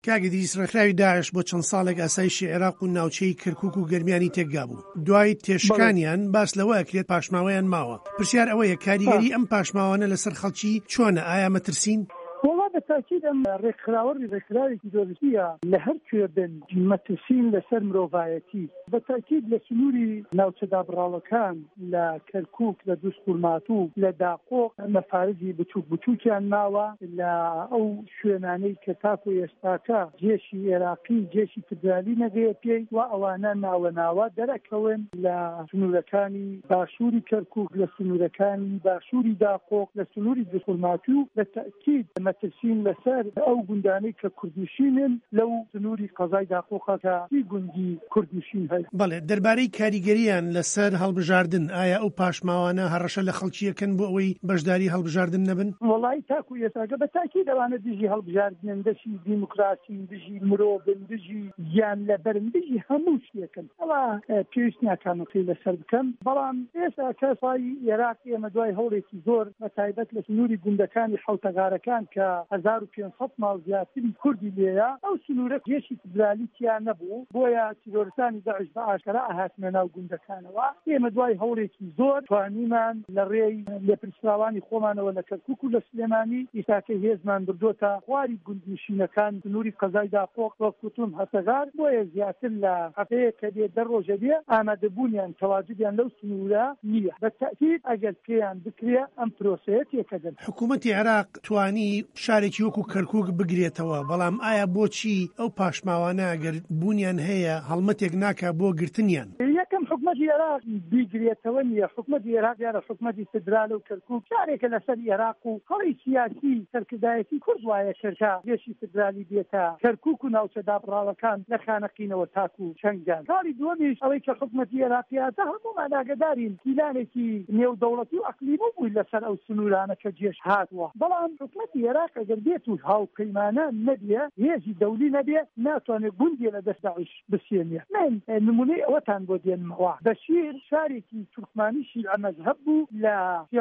کاگدیس ڕێکخراوی داعش بۆ چەند ساڵێک ئاسایشی عێراق و ناوچەی کەرکووک و گەرمیانی تێکگا بوو. دوای تێشکانیان باس لەوە کرێت پاشماوەیان ماوە. پرسیار ئەوەیە کاریگەری ئەم پاشماوانە لەسەر خەڵکی چۆنە؟ ئایا مەترسین؟ والله بالتأكيد أم ڕێکخراوی تیرۆریستیە لە هەر کوێ بن مەترسین لەسەر مرۆڤایەتی. بالتأكيد لە سنووری ناوچەدا بڕاڵەکان لە کەرکووک لە دووسقورماتوو لە داقۆ مەفارزی بچووکیان ماوە لە ئەو شوێنانەی کە تاکو ئێستاکە جێشی عێراقی جێشی فدرالی نەگەیە پێی و ئەوانە ناوەناوە دەرەکەون لە سنوورەکانی باشووری کەرکووک لە سنوورەکانی باشووری داقۆ لە سنووری دووسقورماتوو بالتأكيد مەترسین لەسەر ئەو گوندانەی کە کوردنشینن لەو سنووری قەزای داقۆقە کە گوندی کوردنشین هەیە. بەڵێ دەربارەی کاریگەریان لەسەر هەڵبژاردن ئایا ئەو پاشماوانە هەڕەشە لە خەڵکیەکەن بۆ ئەوەی بەشداری هەڵبژاردن نەبن؟ وڵی تاکو ئێستاگە بەتاکید ئەوانە دژی هەڵبژاردنن دژی دیموکراسی دژی مرۆڤن دژی گیان لەبەرن دژی هەموو شتێکن. ئەوە پێویست ناکامەکەی لەسەر بکەم. بەڵام ئێستا کەسای عێراق ئێمە دوای هەوڵێکی زۆر بەتایبەت لە سنووری گوندەکانی حوتەغارەکان کە 1500 ماڵ زیاتری کوردی لێیە ئەو سنوورە جێشی فدرالی تیان نەبوو بۆیە تیرۆریستانی داعش بە ئاشکرا ئاهاتنە ناو گوندەکانەوە. ئێمە دوای هەوڵێکی زۆر توانیمان لە ڕێی لێپرسراوانی خۆمانەوە لە کەرکووک و لە سلێمانی ئیساکە هێزمان بردۆتە خواری گوندنشینەکان سنووری قەزای داقۆق وەکوتم هەتەغار بۆیە زیاتر لە هەفتەیە کە دێ دە ڕۆژە دێ ئامادەبوونیان تەواجدیان لەو سنوورە نییە. بەتەکید ئەگەر پێیان بکرێ ئەم پرۆسەیە تێکەدەن. حکوومەتی عێراق توانی شارێکی وەکو کەرکووک بگرێتەوە، بەڵام ئایا بۆچی ئەو پاشماوانە ئەگەر بوونیان هەیە هەڵمەتێک ناکە بۆ گرتنیان؟ یەکەم حکومەتی عێراق بیگرێتەوە نییە. حکومەتی عێراق یارە حکومەتی فدرال و کەرکووک شارێکە لەسەر عێراق و هەڵی سیاسی سەرکردایەتی کورد وایە کردکە گێشی فدرالی بێتە کەرکووک و ناوچەدا بڕاڵەکان لە خانەقینەوە تاکو چەنگان. کاری دووەمیش ئەوەی کە حکومەتی عێراقیاتە هەموومان ئاگادارین پیلانێکی نێودەوڵەتی و ئەقلیمی بووی لەسەر ئەو سنوورانە کە جێش هاتووە. بەڵام حکومەتی عێراق ئەگەر بێت و هاوپەیمانە نەبێ هێزی دەولی نەبێ ناتوانێت گوندێ لە دەست داعش بسێنێ. من نمونەی ئەوەتان بۆ دێنمەوە. بەشیر شارێکی تورکمانی شیعە مەذهب بوو لە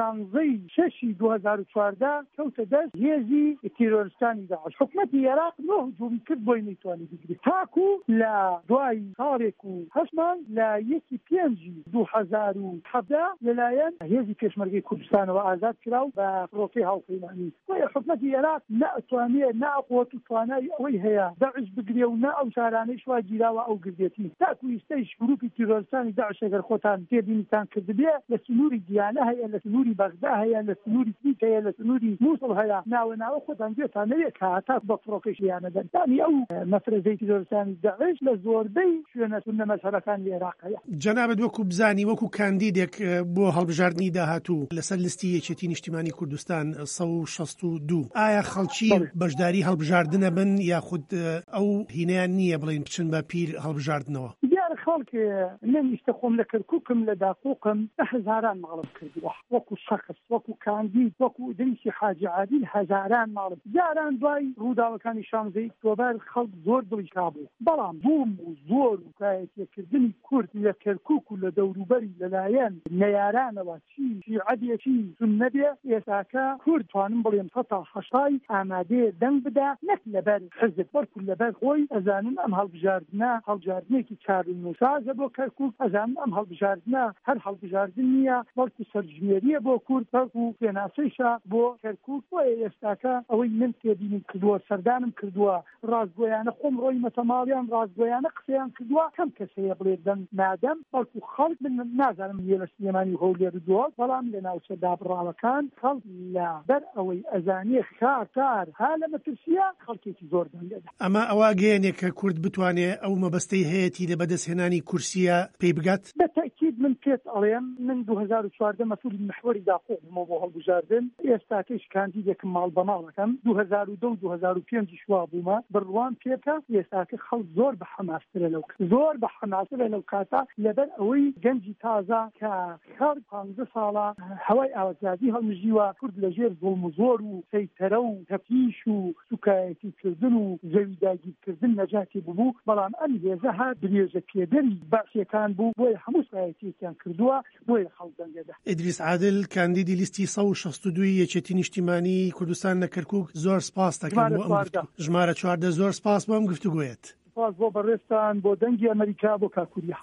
11/6/2014 کەوتە دەست هێزی تیرۆریستانی داعش. حکومەتی عێراق نۆ هجوومی کرد بۆی نەیتوانی بگرێت تاکو لە دوای ساڵێک و 8 مانگ لە 1/5/2017 لەلایەن هێزی پێشمەرگەی کوردستانەوە ئازاد کراو بە فڕۆکەی هاوپەیمانی. حکومەتی عێراق ناتوانێت ناقوت و توانای ئەوەی هەیە داعش بگرێ و نا ئەو شارانەی شوا گیراوە ئەو گردێتی تاکو ئیستەیش گروپی تیرۆریستانی داعش ئەگەر خۆتان تێبینیتان کردبێ لە سنووری دیانە هەیە لە سنووری بەغدا هەیە لە سنووری سیک هەیە لە سنووری مووسڵ هەیە ناوەناوە خۆتان گوێتان نەوێت کە هەتا بە فڕۆکەشیانەدەن. دانی ئەو مەفرەزەی تیرۆریستانی داعش لە زۆربەی شوێنە سونە مەزهەبەکانی عێراق هەیە. جەنابەت وەکو بزانی وەکو کاندیدێک بۆ هەڵبژاردننی داهاتوو لەسەر لستی یەکێتی نیشتیمانی کوردستان 162 ئایا خەڵکی بەشداری هەڵبژاردنە بن یاخود ئەو هینیان نییە بڵین بچن بە پیر هەڵبژاردنەوە؟ خەڵک نەمیشتە خۆم لە کەرکووکم لە داقۆقم هەزاران ماڵم کردووە وەکو شەخص وەکو کاندید وەکو دریسی حاجی عادل هەزاران ماڵم جاران دوای ڕووداوەکانی 16 ئۆکتۆبەر خەڵک زۆر دڵی کابوو. بەڵام بووم و زۆر وکایەتیەکردنی کورد لە کەرکووک و لە دەوروبەری لەلایەن نەیارانەوە چی شیعەتێکی سوننەبێ ئێستاکە کورد توانم بڵێم 80 ئامادەیە دەنگ بدا نەک لەبەر حزب بەڵکو لەبەر خۆی ئەزانن ئەم هەڵبژاردنێکی چارنووسازە بۆ کەرکووک ئەزانن ئەم هەڵبژاردنە هەر هەڵبژاردن نییە بەڵکو سەرژمێریە بۆ کورد بەڵکو پێناسەیشە بۆ کەرکووک بۆیە ئێستاکە ئەوەی من تێبینیم کردووە سەردانم کردووە ڕاستگۆیانە خۆم ڕۆی مەتەماڵیان ڕاستگۆیانە قسەیان کردووە کەم کەسەیە بڵێ دەنگ نادەم بەڵکو خەڵک من نازانم لە سلێمانی هەولێر دووە بەڵام لە ناوچەدا بڕاڵەکان خەڵک لەبەر ئەوەی ئەزانێ کار ها لە مەترسیە خەڵکێکی زۆر دەنگێدا. ئەمە ئەوە گەیەنێک کە کورد بتوانێت ئەو مەبەستەی هەیەی لە بەدەستهێنانی کورسیە پێی بگات؟ بەتەکید من پێت ئەڵێم من 2014 مەسئولی محوەری داخۆ بوومە بۆ هەڵبژاردن ئێستاکەش کاندیدێکم ماڵ بە ماڵەکەم 2002 و 2005 شوا بوومە بڕوان پێکە ئێستاکە خەڵک زۆر بە حەماسرە لەو کاتە لەبەر ئەوەی گەنجی تازە کە خەڵک 15 ساڵە هەوای ئاوازیادی هەڵمژیوە کورد لەژێر زوڵم و زۆر و سەیتەرە و تەفتیش و سوکایەتیکردن و زەویداگیرکردن نەجاتی بوو بەڵام ئەم هێزە هات درێژە پێدەری باشیەکان بوو بۆی هەموو سایەتی کاریەکیان کردووە بۆیە خەڵک دەنگێدا. ئیدریس عادل کاندیدی لیستی 162 یەکێتی نیشتیمانی کوردستان لە کەرکووک زۆر سپاس دەکەم ژمارە 14 زۆر سپاس بۆ ئەم گفتوگویەت. سپاس بۆ بەڕێستان بۆ دەنگی ئەمریکا بۆ کاکووریا.